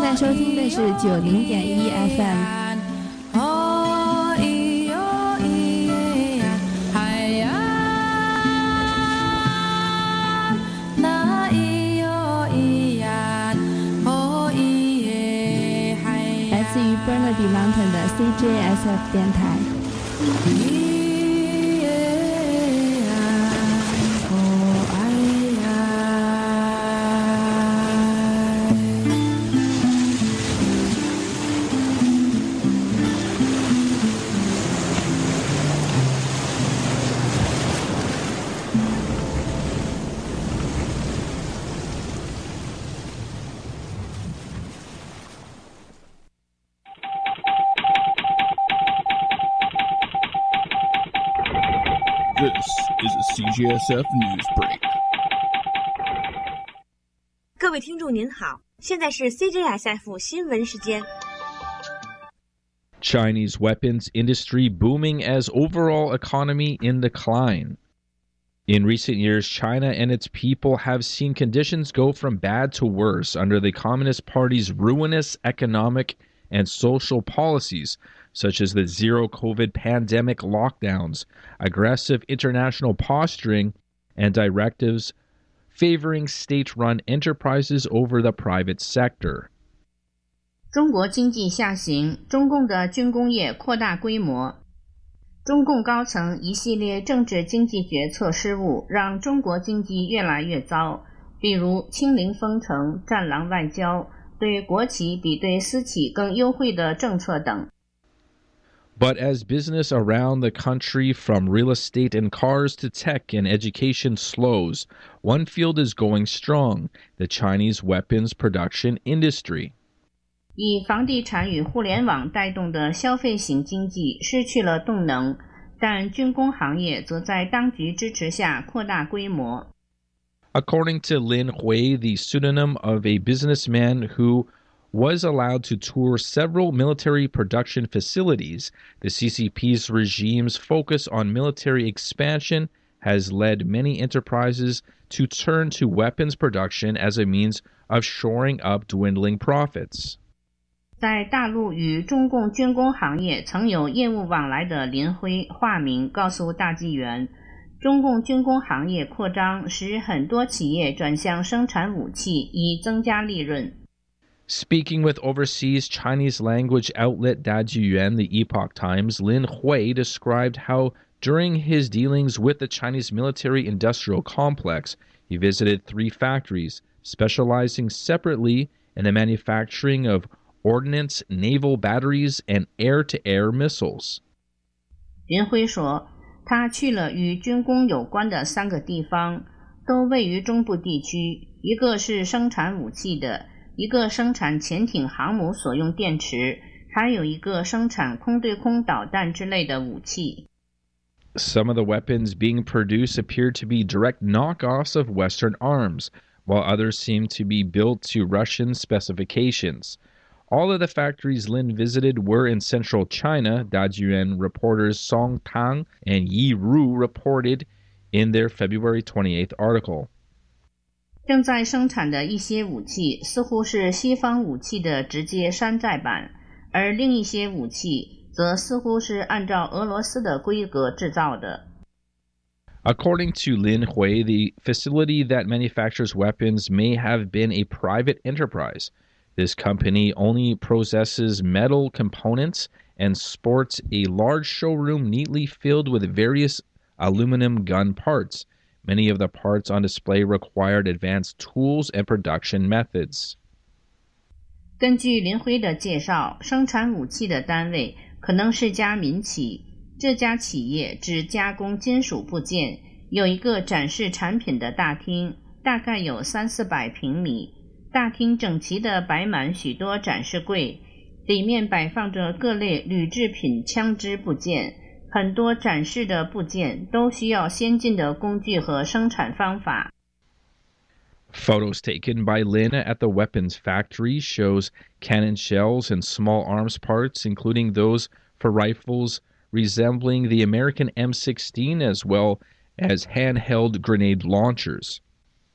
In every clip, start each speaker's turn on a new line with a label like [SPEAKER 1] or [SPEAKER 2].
[SPEAKER 1] 在收听的是90.1 FM。来自于 Burnaby Mountain 的 CJSF 电台。
[SPEAKER 2] This is a CJSF News Break.
[SPEAKER 3] 各位听众您好，现在是 CJSF 新闻时间。
[SPEAKER 4] Chinese weapons industry booming as overall economy in decline. In recent years, China and its people have seen conditions go from bad to worse under the Communist Party's ruinous economic and social policies, such as the zero-COVID pandemic lockdowns, aggressive international posturing, and directives favoring state-run enterprises over the private sector.
[SPEAKER 5] 中国经济下行，中共的军工业扩大规模，中共高层一系列政治经济决策失误，让中国经济越来越糟，比如清零封城、战狼外交、对国企比对私企更优惠的政策等。
[SPEAKER 4] But as business around the country, from real estate and cars to tech and education, slows, one field is going strong: the Chinese weapons production industry.
[SPEAKER 5] 以房地产与互联网带动的消费型经济失去了动能，但军工行业则在当局支持下扩大规模。
[SPEAKER 4] According to Lin Hui, the pseudonym of a businessman who was allowed to tour several military production facilities, the CCP's regime's focus on military expansion has led many enterprises to turn to weapons production as a means of shoring up dwindling profits.
[SPEAKER 5] 在大陆与中共军工行业曾有业务往来的林辉化名告诉大纪元，中共军工行业扩张使很多企业转向生产武器以增加利润。
[SPEAKER 4] Speaking with overseas Chinese language outlet Dajiyuan, the Epoch Times, Lin Hui described how during his dealings with the Chinese military-industrial complex, he visited 3 factories, specializing separately in the manufacturing of ordnance, naval batteries, and air-to-air missiles.
[SPEAKER 5] 林辉说，他去了与军工有关的3个地方，都位于中部地区，一个是生产武器的，一个生产潜艇航母所用电池，还有一个生产空对空导弹之类的武器。
[SPEAKER 4] Some of the weapons being produced appear to be direct knockoffs of Western arms, while others seem to be built to Russian specifications. All of the factories Lin visited were in central China, Dajiyuan reporters Song Tang and Yi Ru reported in their February 28th article.
[SPEAKER 5] 正在生产的一些武器似乎是西方武器的直接山寨版，而另一些武器则似乎是按照俄罗斯的规格制造的。
[SPEAKER 4] According to Lin Hui, the facility that manufactures weapons may have been a private enterprise. This company only possesses metal components and sports a large showroom neatly filled with various aluminum gun parts. Many of the parts on display required advanced tools and production methods.
[SPEAKER 5] 根据林辉的介绍，生产武器的单位可能是家民企，这家企业只加工金属部件，有一个展示产品的大厅，大概有300-400平米。大厅整齐地摆满许多展示柜，里面摆放着各类铝制品枪支部件，很多展示的部件都需要先进的工具和生产方法。
[SPEAKER 4] Photos taken by Lin at the weapons factory shows cannon shells and small arms parts, including those for rifles resembling the American M16 as well as handheld grenade launchers.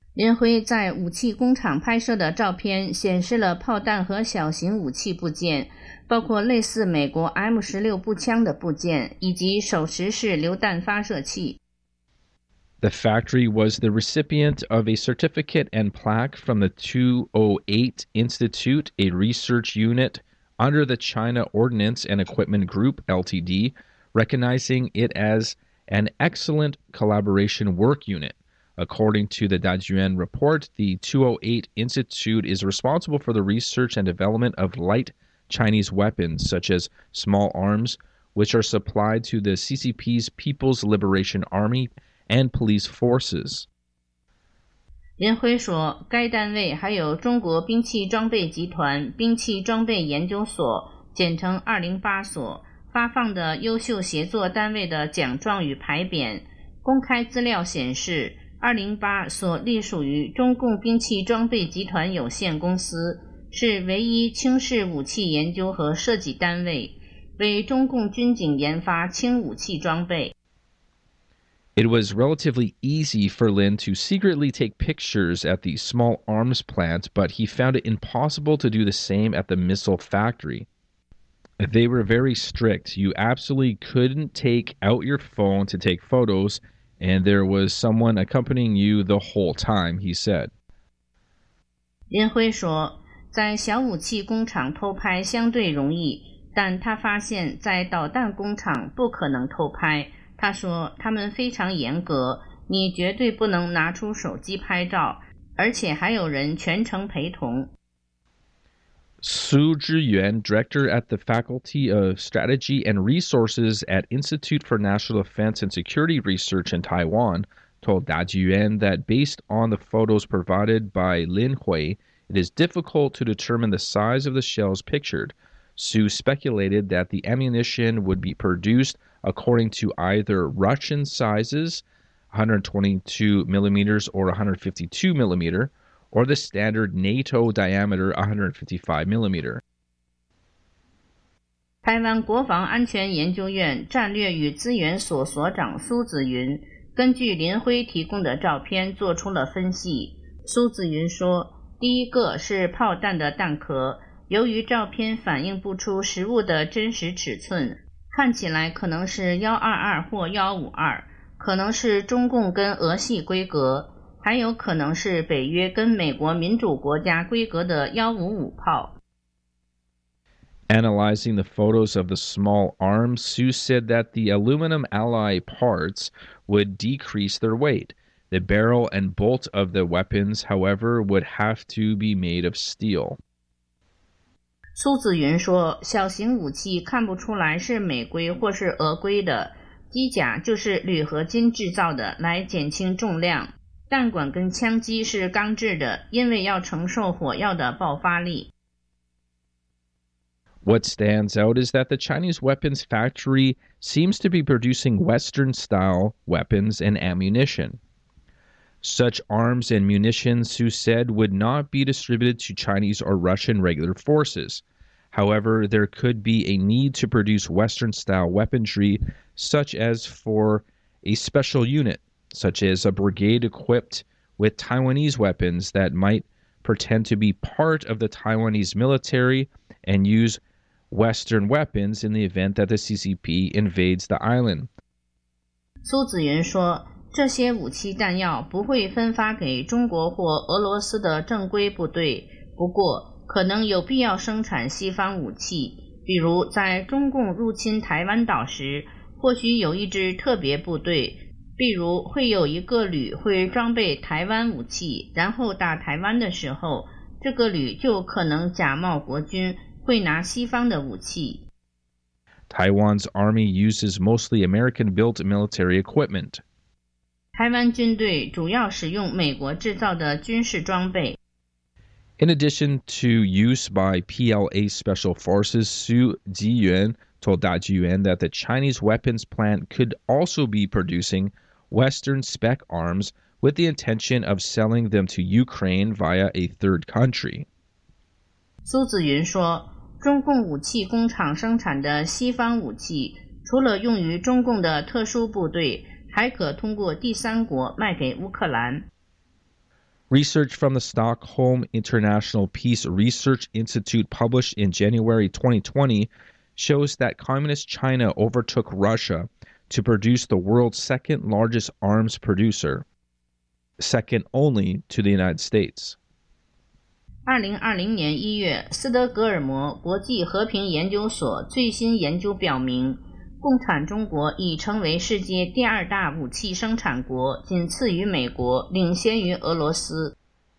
[SPEAKER 5] 林辉在武器工厂拍摄的照片显示了炮弹和小型武器部件，包括类似美国 M16 步枪的部件，以及手持式榴弹发射器。
[SPEAKER 4] The factory was the recipient of a certificate and plaque from the 208 Institute, a research unit under the China Ordnance and Equipment Group, Ltd., recognizing it as an excellent collaboration work unit. According to the Dajiyuan report, the 208 Institute is responsible for the research and development of light Chinese weapons, such as small arms, which are supplied to the CCP's People's Liberation Army and police forces.
[SPEAKER 5] 林辉说，该单位还有中国兵器装备集团兵器装备研究所，简称208所，发放的优秀协作单位的奖状与牌匾。公开资料显示，208所隶属于中共兵器装备集团有限公司，是唯一轻式武器研究和设计单位，为中共军警研发轻武器装备。
[SPEAKER 4] It was relatively easy for Lin to secretly take pictures at the small arms plant, but he found it impossible to do the same at the missile factory. They were very strict. You absolutely couldn't take out your phone to take photos, and there was someone accompanying you the whole time, he said.
[SPEAKER 5] 林辉说，在小武器工厂偷拍相对容易，但他发现在导弹工厂不可能偷拍。他说他们非常严格，你绝对不能拿出手机拍照，而且还有人全程陪同。
[SPEAKER 4] Su Zhiyuan, director at the Faculty of Strategy and Resources at Institute for National Defense and Security Research in Taiwan, told Dajiyuan that based on the photos provided by Lin Hui, it is difficult to determine the size of the shells pictured. Su speculated that the ammunition would be produced according to either Russian sizes, 122 millimeters or 152 millimeter, or the standard NATO diameter, 155 millimeter.
[SPEAKER 5] 台湾国防安全研究院战略与资源所所长苏子云根据林辉提供的照片做出了分析。苏子云说，第一个是炮弹的弹壳，由于照片反映不出实物的真实尺寸，看起来可能是122或152，可能是中共跟俄系规格，还有可能是北约跟美国民主国家规格的155炮。
[SPEAKER 4] Analyzing the photos of the small arms, Su said that the aluminum alloy parts would decrease their weight. The barrel and bolt of the weapons, however, would have to be made of steel.
[SPEAKER 5] 苏子云说，小型武器看不出来是美规或是俄规的，机甲就是铝合金制造的，来减轻重量。弹管跟枪机是钢制的，因为要承受火药的爆发力。
[SPEAKER 4] What stands out is that the Chinese weapons factory seems to be producing Western-style weapons and ammunition. Such arms and munitions, Su said, would not be distributed to Chinese or Russian regular forces. However, there could be a need to produce Western-style weaponry, such as for a special unit, such as a brigade equipped with Taiwanese weapons that might pretend to be part of the Taiwanese military and use Western weapons in the event that the CCP invades the island.
[SPEAKER 5] 苏子云说，这些武器弹药不会分发给中国或俄罗斯的正规部队，不过可能有必要生产西方武器，比如在中共入侵台湾岛时，或许有一支特别部队，比如会有一个旅会装备台湾武器，然后打台湾的时候，这个旅就可能假冒国军，会拿西方的武器。
[SPEAKER 4] Taiwan's army uses mostly American-built military equipment.
[SPEAKER 5] 台湾军队主要使用美国制造的军事装备。
[SPEAKER 4] In addition to use by PLA Special Forces, Su Zhiyuan told Dajiyuan that the Chinese weapons plant could also be producing Western spec arms with the intention of selling them to Ukraine via a third country.
[SPEAKER 5] 苏子云说，中共武器工厂生产的西方武器，除了用于中共的特殊部队，还可通过第三国卖给乌克兰。
[SPEAKER 4] Research from the Stockholm International Peace Research Institute published in January 2020 shows that Communist China overtook Russia to produce the world's second largest arms producer, second only to the United States.
[SPEAKER 5] 2020年1月，斯德哥尔摩国际和平研究所最新研究表明，共产中国已成为世界第2大武器生产国，仅次于美国，领先于俄罗斯。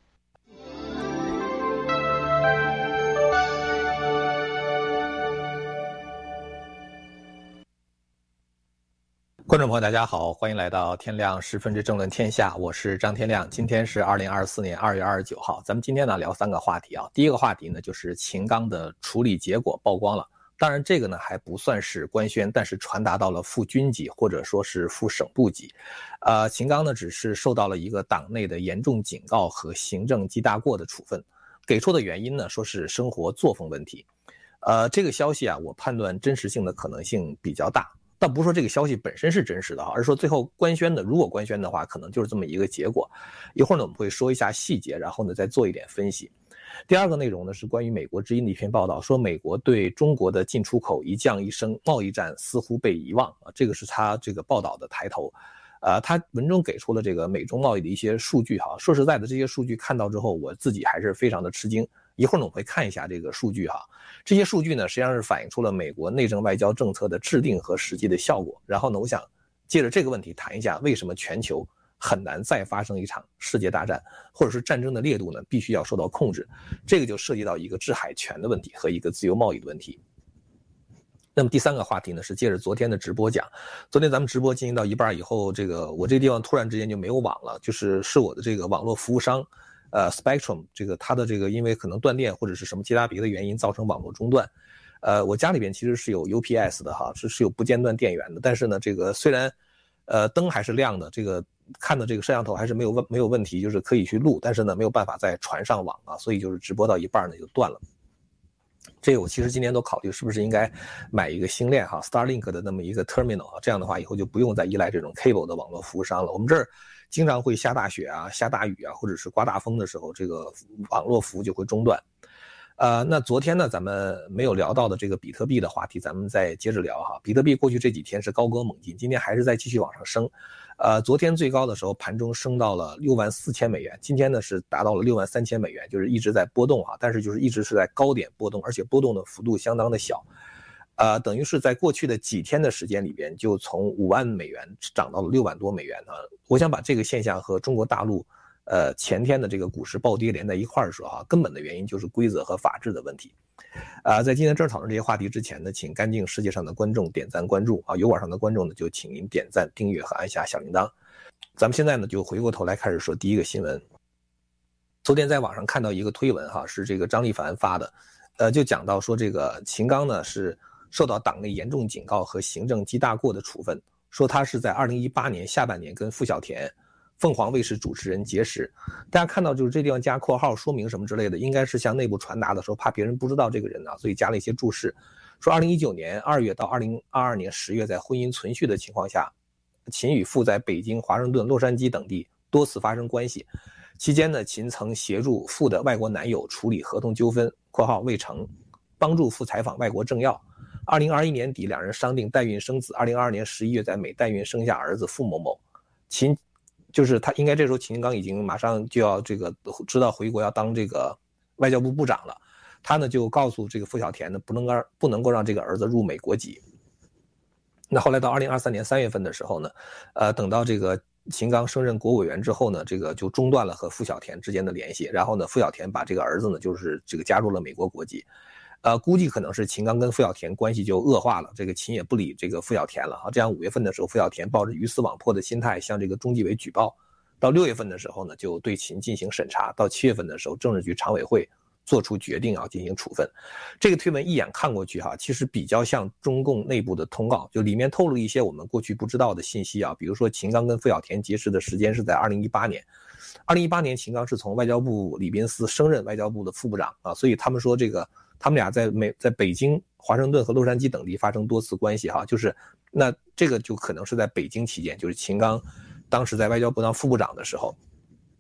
[SPEAKER 6] 观众朋友大家好，欢迎来到天亮10分之政论天下，我是张天亮。今天是2024年2月29号，咱们今天呢聊3个话题啊。第一个话题呢就是秦刚的处理结果曝光了，当然这个呢还不算是官宣，但是传达到了副军级或者说是副省部级。秦刚呢只是受到了一个党内的严重警告和行政记大过的处分，给出的原因呢说是生活作风问题。这个消息啊，我判断真实性的可能性比较大。倒不是说这个消息本身是真实的，而是说最后官宣的，如果官宣的话，可能就是这么一个结果。一会儿呢，我们会说一下细节，然后呢再做一点分析。第二个内容呢是关于美国之音的一篇报道，说美国对中国的进出口一降一升，贸易战似乎被遗忘啊，这个是他这个报道的抬头。他文中给出了这个美中贸易的一些数据哈，说实在的，这些数据看到之后，我自己还是非常的吃惊。一会儿呢，我会看一下这个数据哈。这些数据呢，实际上是反映出了美国内政外交政策的制定和实际的效果。然后呢，我想借着这个问题谈一下，为什么全球很难再发生一场世界大战，或者是战争的烈度呢，必须要受到控制。这个就涉及到一个制海权的问题和一个自由贸易的问题。那么第3个话题呢，是借着昨天的直播讲。昨天咱们直播进行到一半以后，我这个地方突然之间就没有网了，是我的这个网络服务商Spectrum 它的因为可能断电或者是什么其他别的原因造成网络中断。我家里边其实是有 UPS 的哈，是有不间断电源的，但是呢虽然灯还是亮的，看的这个摄像头还是没有问题，就是可以去录，但是呢没有办法再传上网啊，所以就是直播到一半呢就断了。这个我其实今年都考虑是不是应该买一个星链哈 Starlink 的那么一个 terminal 啊，这样的话以后就不用再依赖这种 cable 的网络服务商了。我们这儿经常会下大雪啊、下大雨啊，或者是刮大风的时候，这个网络服务就会中断。那昨天呢，咱们没有聊到的这个比特币的话题，咱们再接着聊哈。比特币过去这几天是高歌猛进，今天还是在继续往上升。昨天最高的时候盘中升到了64000美元，今天呢是达到了63000美元，就是一直在波动哈，但是就是一直是在高点波动，而且波动的幅度相当的小。等于是在过去的几天的时间里边，就从5万美元涨到了6万多美元啊。我想把这个现象和中国大陆前天的这个股市暴跌连在一块儿说哈，根本的原因就是规则和法治的问题。在今天正式讨论这些话题之前呢，请干净世界上的观众点赞关注啊，油管上的观众呢就请您点赞、订阅和按下小铃铛。咱们现在呢就回过头来开始说第一个新闻。昨天在网上看到一个推文哈，是这个张立凡发的，就讲到说这个秦刚呢是受到党内严重警告和行政记大过的处分，说他是在2018年下半年跟傅小田凤凰卫视主持人结识，大家看到就是这地方加括号说明什么之类的，应该是向内部传达的时候，怕别人不知道这个人啊，所以加了一些注释，说2019年2月到2022年10月，在婚姻存续的情况下，秦与傅在北京、华盛顿、洛杉矶等地多次发生关系。期间呢，秦曾协助傅的外国男友处理合同纠纷（括号未成），帮助傅采访外国政要。2021年底，两人商定代孕生子。2022年11月，在美代孕生下儿子傅某某。秦就是他，应该这时候秦刚已经马上就要知道回国要当这个外交部部长了。他呢就告诉这个傅小田呢，不能够让这个儿子入美国籍。那后来到2023年3月份的时候呢，等到这个秦刚升任国务委员之后呢，这个就中断了和傅小田之间的联系。然后呢，傅小田把这个儿子呢，就是加入了美国国籍。估计可能是秦刚跟傅小田关系就恶化了，这个秦也不理这个傅小田了啊。这样5月份的时候，傅小田抱着鱼死网破的心态向这个中纪委举报，到6月份的时候呢，就对秦进行审查，到7月份的时候，政治局常委会做出决定啊，进行处分。这个推文一眼看过去哈，其实比较像中共内部的通告，就里面透露一些我们过去不知道的信息啊，比如说秦刚跟傅小田结识的时间是在2018年。2018年秦刚是从外交部礼宾司升任外交部的副部长啊，所以他们说他们俩在北京、华盛顿和洛杉矶等地发生多次关系哈，就是那这个就可能是在北京期间，就是秦刚当时在外交部当副部长的时候。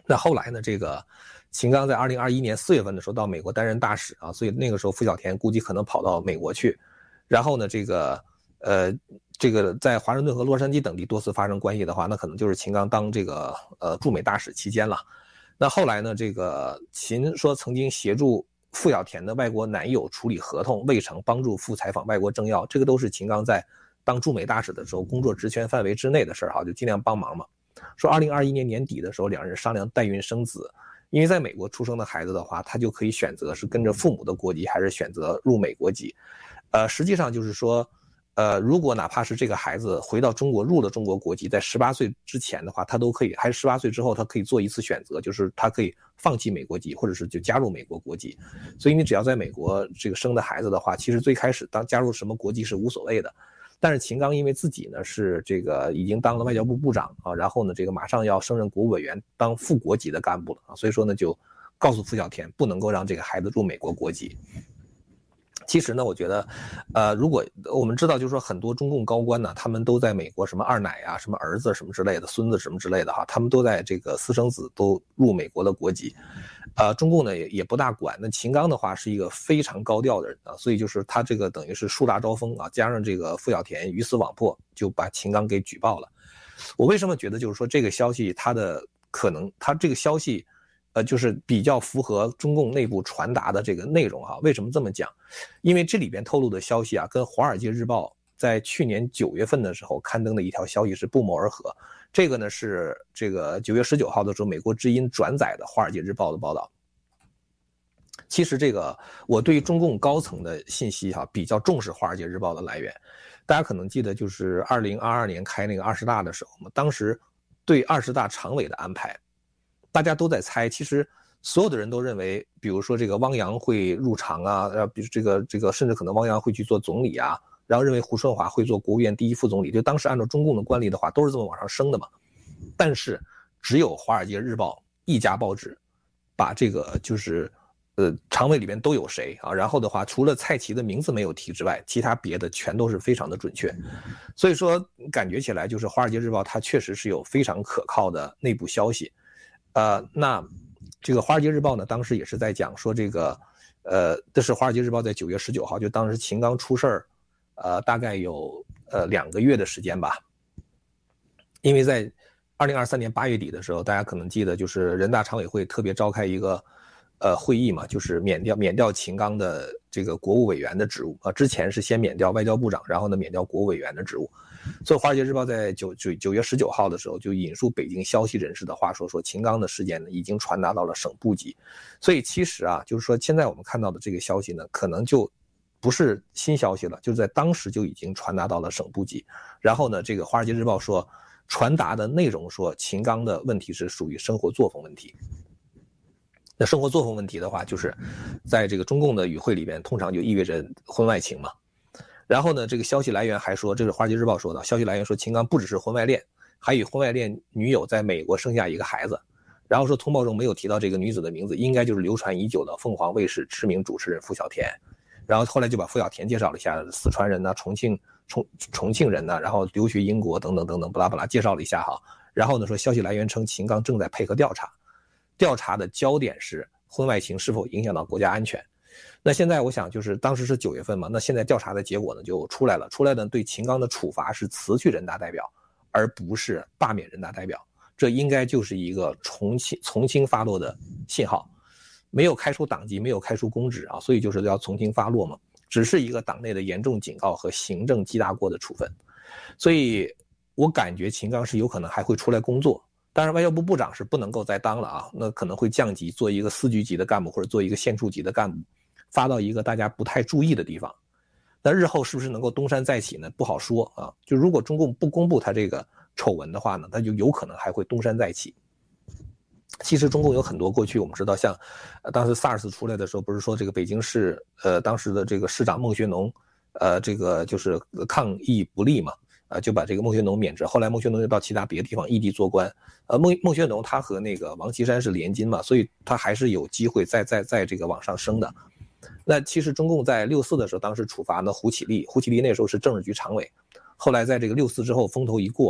[SPEAKER 6] 那后来呢，这个秦刚在2021年4月份的时候到美国担任大使啊，所以那个时候傅小田估计可能跑到美国去，然后呢，这个在华盛顿和洛杉矶等地多次发生关系的话，那可能就是秦刚当这个驻美大使期间了。那后来呢，这个秦说曾经协助傅小田的外国男友处理合同未成，帮助傅采访外国政要，这个都是秦刚在当驻美大使的时候工作职权范围之内的事儿哈，就尽量帮忙嘛。说2021年年底的时候，两人商量代孕生子，因为在美国出生的孩子的话，他就可以选择是跟着父母的国籍，还是选择入美国籍。实际上就是说，如果哪怕是这个孩子回到中国入了中国国籍，在18岁之前的话，他都可以，还是18岁之后，他可以做一次选择，就是他可以放弃美国籍，或者是就加入美国国籍。所以你只要在美国这个生的孩子的话，其实最开始当加入什么国籍是无所谓的。但是秦刚因为自己呢是这个已经当了外交部部长啊，然后呢这个马上要升任国务委员，当副国级的干部了啊，所以说呢就告诉傅小田不能够让这个孩子入美国国籍。其实呢，我觉得，如果我们知道，就是说很多中共高官呢，他们都在美国，什么二奶啊，什么儿子什么之类的，孙子什么之类的哈，他们都在这个私生子都入美国的国籍，中共呢也不大管。那秦刚的话是一个非常高调的人啊，所以就是他这个等于是树大招风啊，加上这个傅小田鱼死网破，就把秦刚给举报了。我为什么觉得就是说这个消息它的可能，它这个消息。就是比较符合中共内部传达的这个内容哈。为什么这么讲？因为这里边透露的消息啊，跟《华尔街日报》在去年9月份的时候刊登的一条消息是不谋而合。这个呢是这个9月19号的时候，美国之音转载的《华尔街日报》的报道。其实这个我对于中共高层的信息哈比较重视《华尔街日报》的来源。大家可能记得，就是2022年开那个20大的时候嘛，当时对20大常委的安排。大家都在猜，其实所有的人都认为，比如说这个汪洋会入常啊，比如这个甚至可能汪洋会去做总理啊，然后认为胡春华会做国务院第一副总理，就当时按照中共的惯例的话，都是这么往上升的嘛。但是只有《华尔街日报》一家报纸把这个就是常委里面都有谁啊，然后的话除了蔡奇的名字没有提之外，其他别的全都是非常的准确。所以说感觉起来就是《华尔街日报》它确实是有非常可靠的内部消息。那这个《华尔街日报》呢，当时也是在讲说这个，这是《华尔街日报》在9月19号，就当时秦刚出事儿，大概有2个月的时间吧。因为在2023年8月底的时候，大家可能记得，就是人大常委会特别召开一个会议嘛，就是免掉秦刚的这个国务委员的职务啊。之前是先免掉外交部长，然后呢免掉国务委员的职务。所以《华尔街日报》在9月19号的时候就引述北京消息人士的话说秦刚的事件呢已经传达到了省部级。所以其实啊，就是说现在我们看到的这个消息呢，可能就不是新消息了，就在当时就已经传达到了省部级。然后呢，这个《华尔街日报》说传达的内容说秦刚的问题是属于生活作风问题。那生活作风问题的话，就是在这个中共的语汇里边，通常就意味着婚外情嘛。然后呢，这个消息来源还说，这是《华尔街日报》说的，消息来源说秦刚不只是婚外恋，还与婚外恋女友在美国生下一个孩子。然后说通报中没有提到这个女子的名字，应该就是流传已久的凤凰卫视知名主持人傅小田。然后后来就把傅小田介绍了一下，四川人呢，重庆人呢，然后留学英国等等等等，巴拉巴拉介绍了一下哈。然后呢说消息来源称秦刚正在配合调查，调查的焦点是婚外情是否影响到国家安全。那现在我想就是当时是9月份嘛，那现在调查的结果呢就出来了，对秦刚的处罚是辞去人大代表，而不是罢免人大代表，这应该就是一个从轻发落的信号，没有开除党籍，没有开除公职啊，所以就是要从轻发落嘛，只是一个党内的严重警告和行政记大过的处分。所以我感觉秦刚是有可能还会出来工作，当然外交部部长是不能够再当了啊，那可能会降级做一个司局级的干部或者做一个县处级的干部，发到一个大家不太注意的地方。那日后是不是能够东山再起呢？不好说啊。就如果中共不公布他这个丑闻的话呢，他就有可能还会东山再起。其实中共有很多过去我们知道，像当时 SARS 出来的时候，不是说这个北京市当时的这个市长孟学农这个就是抗疫不力嘛，就把这个孟学农免职。后来孟学农又到其他别的地方异地做官。孟学农他和那个王岐山是联金嘛，所以他还是有机会在这个往上升的。那其实中共在6·4的时候，当时处罚呢胡启立那时候是政治局常委，后来在这个6·4之后风头一过，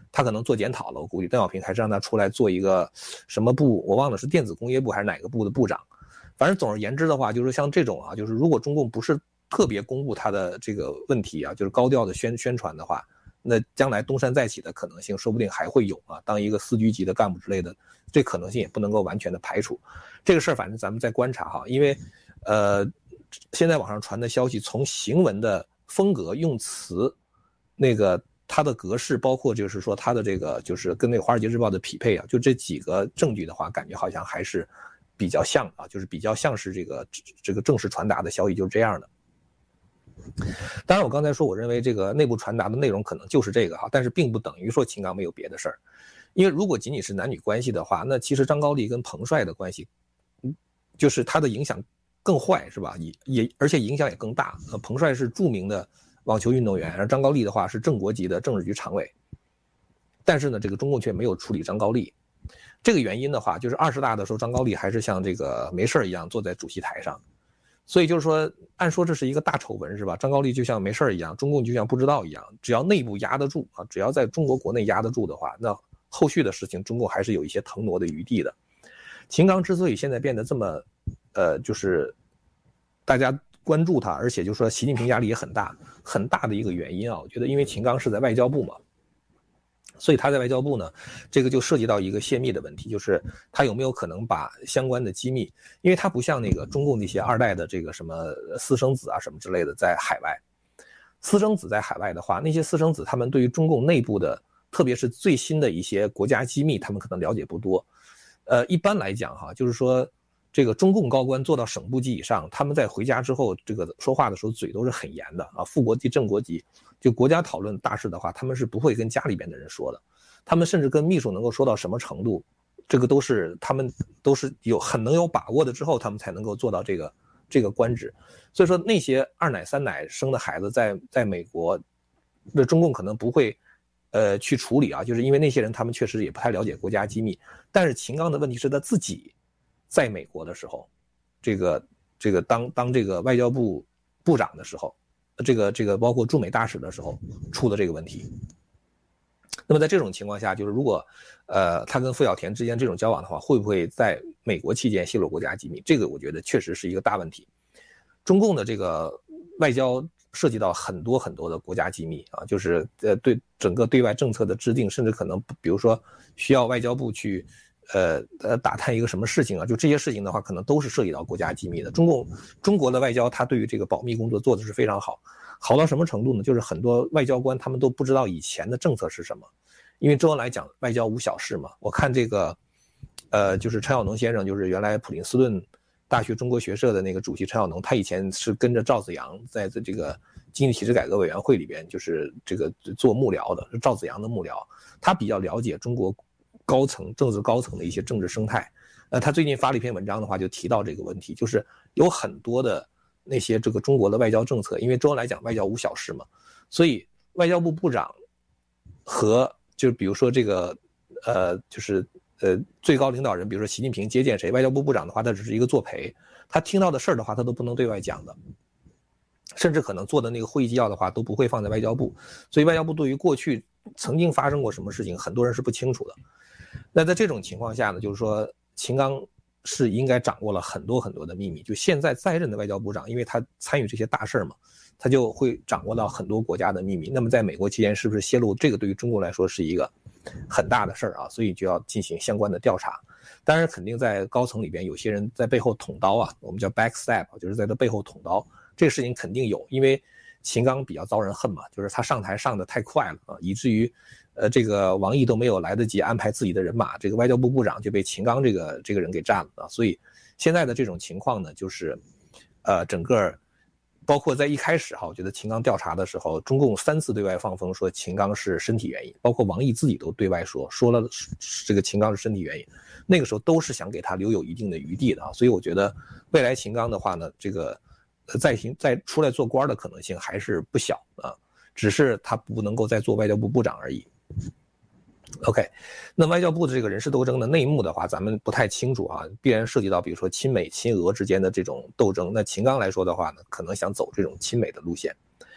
[SPEAKER 6] 他可能做检讨了，我估计邓小平还是让他出来做一个什么部，我忘了是电子工业部还是哪个部的部长。反正总而言之的话，就是像这种啊，就是如果中共不是特别公布他的这个问题啊，就是高调的宣传的话，那将来东山再起的可能性说不定还会有啊，当一个司局级的干部之类的，这可能性也不能够完全的排除。这个事儿反正咱们再观察哈，因为现在网上传的消息，从行文的风格用词，那个它的格式，包括就是说它的这个就是跟那个《华尔街日报》的匹配啊，就这几个证据的话，感觉好像还是比较像啊，就是比较像是这个正式传达的消息就是这样的。当然我刚才说我认为这个内部传达的内容可能就是这个哈，但是并不等于说秦刚没有别的事儿。因为如果仅仅是男女关系的话，那其实张高丽跟彭帅的关系就是他的影响更坏是吧，而且影响也更大。彭帅是著名的网球运动员，而张高丽的话是正国级的政治局常委，但是呢这个中共却没有处理张高丽。这个原因的话，就是20大的时候张高丽还是像这个没事一样坐在主席台上，所以就是说按说这是一个大丑闻是吧，张高丽就像没事一样，中共就像不知道一样，只要内部压得住啊，只要在中国国内压得住的话，那后续的事情中共还是有一些腾挪的余地的。秦刚之所以现在变得这么就是大家关注他，而且就是说习近平压力也很大的一个原因啊，我觉得因为秦刚是在外交部嘛，所以他在外交部呢，这个就涉及到一个泄密的问题，就是他有没有可能把相关的机密，因为他不像那个中共那些2代的这个什么私生子啊什么之类的在海外，私生子在海外的话，那些私生子他们对于中共内部的特别是最新的一些国家机密他们可能了解不多。一般来讲哈，就是说这个中共高官做到省部级以上，他们在回家之后这个说话的时候嘴都是很严的啊，副国级正国级，就国家讨论大事的话，他们是不会跟家里边的人说的，他们甚至跟秘书能够说到什么程度，这个都是他们都是很能有把握的之后，他们才能够做到这个官职。所以说那些2奶3奶生的孩子在美国，那中共可能不会去处理啊，就是因为那些人他们确实也不太了解国家机密。但是秦刚的问题是他自己在美国的时候，这个当这个外交部部长的时候，这个包括驻美大使的时候出的这个问题。那么在这种情况下，就是如果他跟傅小田之间这种交往的话，会不会在美国期间泄露国家机密？这个我觉得确实是一个大问题。中共的这个外交涉及到很多的国家机密啊，就是对整个对外政策的制定，甚至可能比如说需要外交部去打探一个什么事情啊，就这些事情的话，可能都是涉及到国家机密的。中国的外交，它对于这个保密工作做的是非常好，好到什么程度呢？就是很多外交官他们都不知道以前的政策是什么，因为周恩来讲外交无小事嘛。我看这个就是陈晓农先生，就是原来普林斯顿大学中国学社的那个主席陈晓农，他以前是跟着赵紫阳在这个经济体制改革委员会里边，就是这个做幕僚的，是赵紫阳的幕僚，他比较了解中国高层政治高层的一些政治生态。他最近发了一篇文章的话，就提到这个问题，就是有很多的那些这个中国的外交政策，因为周恩来讲外交无小事嘛，所以外交部部长和就比如说这个就是最高领导人，比如说习近平接见谁，外交部部长的话，他只是一个作陪，他听到的事儿的话，他都不能对外讲的，甚至可能做的那个会议纪要的话，都不会放在外交部。所以外交部对于过去曾经发生过什么事情，很多人是不清楚的。那在这种情况下呢，就是说秦刚是应该掌握了很多的秘密，就现在在任的外交部长，因为他参与这些大事嘛，他就会掌握到很多国家的秘密。那么在美国期间是不是泄露，这个对于中国来说是一个很大的事儿啊，所以就要进行相关的调查。当然肯定在高层里边有些人在背后捅刀啊，我们叫 backstab， 就是在他背后捅刀，这个事情肯定有，因为秦刚比较遭人恨嘛，就是他上台上的太快了啊，以至于这个王毅都没有来得及安排自己的人马，这个外交部部长就被秦刚这个人给占了啊。所以现在的这种情况呢，就是整个包括在一开始哈，我觉得秦刚调查的时候，中共3次对外放风说秦刚是身体原因，包括王毅自己都对外说了这个秦刚是身体原因，那个时候都是想给他留有一定的余地的啊。所以我觉得未来秦刚的话呢，这个再出来做官的可能性还是不小啊，只是他不能够再做外交部部长而已。OK， 那外交部的这个人事斗争的内幕的话，咱们不太清楚啊，必然涉及到比如说亲美亲俄之间的这种斗争。那秦刚来说的话呢，可能想走这种亲美的路线。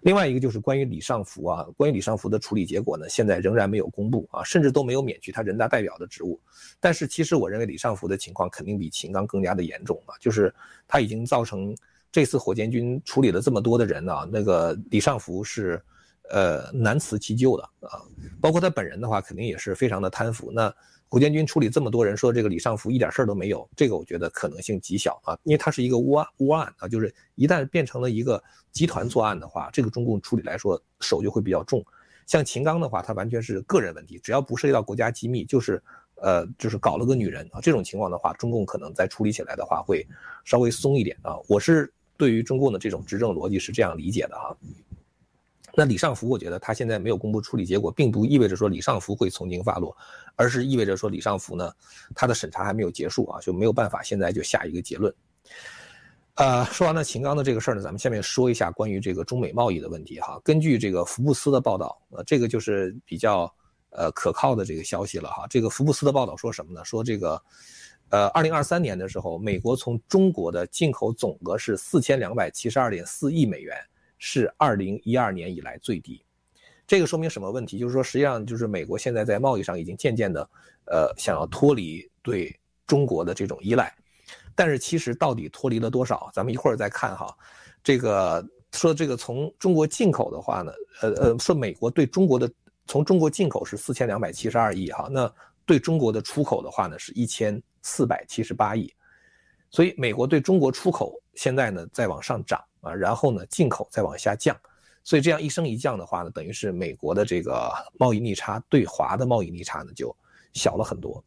[SPEAKER 6] 另外一个就是关于李尚福啊，关于李尚福的处理结果呢，现在仍然没有公布啊，甚至都没有免去他人大代表的职务。但是其实我认为李尚福的情况肯定比秦刚更加的严重啊，就是他已经造成这次火箭军处理了这么多的人啊，那个李尚福是难辞其咎的啊，包括他本人的话肯定也是非常的贪腐。那火箭军处理这么多人，说这个李尚福一点事儿都没有，这个我觉得可能性极小啊，因为它是一个窝案啊，就是一旦变成了一个集团作案的话，这个中共处理来说手就会比较重。像秦刚的话，他完全是个人问题，只要不涉及到国家机密，就是搞了个女人啊，这种情况的话，中共可能在处理起来的话会稍微松一点啊。我是对于中共的这种执政逻辑是这样理解的啊。那李尚福，我觉得他现在没有公布处理结果，并不意味着说李尚福会从轻发落，而是意味着说李尚福呢，他的审查还没有结束啊，就没有办法现在就下一个结论。说完了秦刚的这个事儿呢，咱们下面说一下关于这个中美贸易的问题哈。根据这个福布斯的报道，这个就是比较可靠的这个消息了哈。这个福布斯的报道说什么呢？说这个2023年的时候，美国从中国的进口总额是4272.4亿美元。是2012年以来最低，这个说明什么问题？就是说，实际上就是美国现在在贸易上已经渐渐的，想要脱离对中国的这种依赖，但是其实到底脱离了多少？咱们一会儿再看哈。这个说这个从中国进口的话呢，说美国对中国的从中国进口是4272亿哈，那对中国的出口的话呢是1478亿，所以美国对中国出口现在呢在往上涨。然后呢，进口再往下降，所以这样一升一降的话呢，等于是美国的这个贸易逆差对华的贸易逆差呢就小了很多。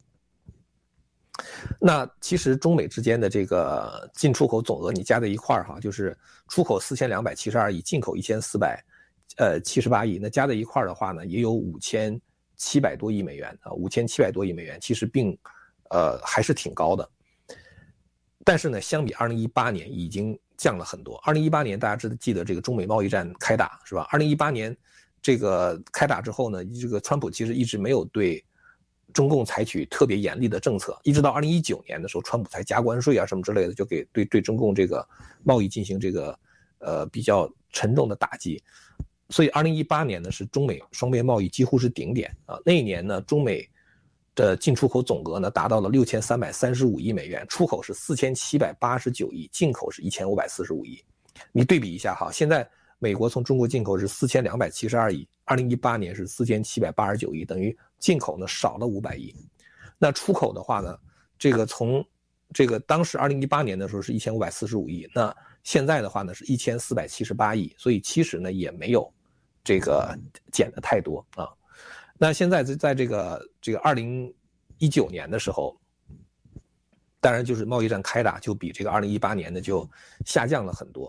[SPEAKER 6] 那其实中美之间的这个进出口总额你加在一块儿哈，就是出口4272亿，进口1478亿，那加在一块儿的话呢，也有5700多亿美元啊，5700多亿美元，其实还是挺高的。但是呢，相比2018年已经降了很多。2018年大家记得这个中美贸易战开打是吧？2018年这个开打之后呢，这个川普其实一直没有对中共采取特别严厉的政策，一直到2019年的时候，川普才加关税啊什么之类的，就给对中共这个贸易进行这个比较沉重的打击。所以2018年呢是中美双边贸易几乎是顶点啊。那一年呢，中美的进出口总额呢达到了6335亿美元，出口是4789亿，进口是1545亿。你对比一下哈，现在美国从中国进口是4272亿，2018年是4789亿，等于进口呢少了500亿。那出口的话呢，这个从这个当时2018年的时候是1545亿，那现在的话呢是1478亿，所以其实呢也没有这个减的太多啊。那现在在这个2019年的时候，当然就是贸易战开打就比这个2018年的就下降了很多。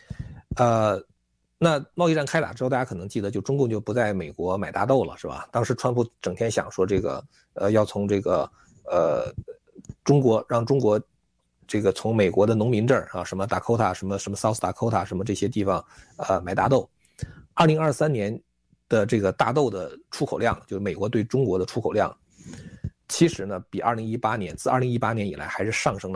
[SPEAKER 6] 那贸易战开打之后，大家可能记得，就中共就不在美国买大豆了，是吧？当时川普整天想说这个要从这个中国让中国这个从美国的农民这儿啊，什么 Dakota 什么 South Dakota 什么这些地方买大豆。2023年的这个大豆的出口量，就是美国对中国的出口量，其实呢比2018年自2018年以来还是上升了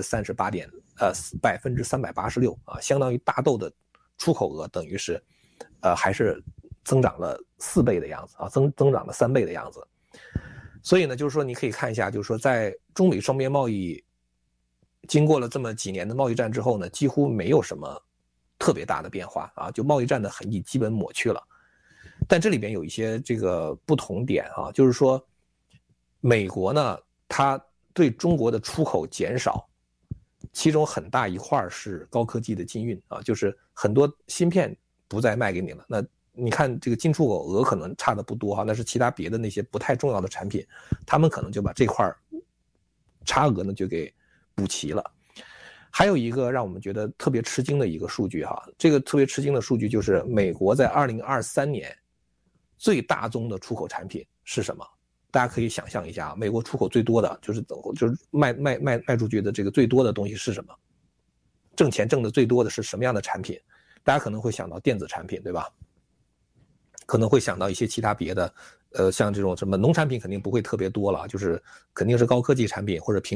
[SPEAKER 6] 386%啊，相当于大豆的出口额等于是还是增长了4倍的样子啊，增长了3倍的样子。所以呢，就是说你可以看一下，就是说在中美双边贸易经过了这么几年的贸易战之后呢，几乎没有什么特别大的变化啊，就贸易战的痕迹基本抹去了。但这里边有一些这个不同点啊，就是说美国呢，它对中国的出口减少，其中很大一块是高科技的禁运啊，就是很多芯片不再卖给你了。那你看这个进出口额可能差的不多哈，但是其他别的那些不太重要的产品，他们可能就把这块差额呢就给补齐了。还有一个让我们觉得特别吃惊的一个数据哈，这个特别吃惊的数据就是美国在2023年最大宗的出口产品是什么？大家可以想象一下，美国出口最多的就是卖出去的这个最多的东西是什么？挣钱挣的最多的是什么样的产品？大家可能会想到电子产品，对吧？可能会想到一些其他别的，像这种什么农产品肯定不会特别多了，就是肯定是高科技产品或者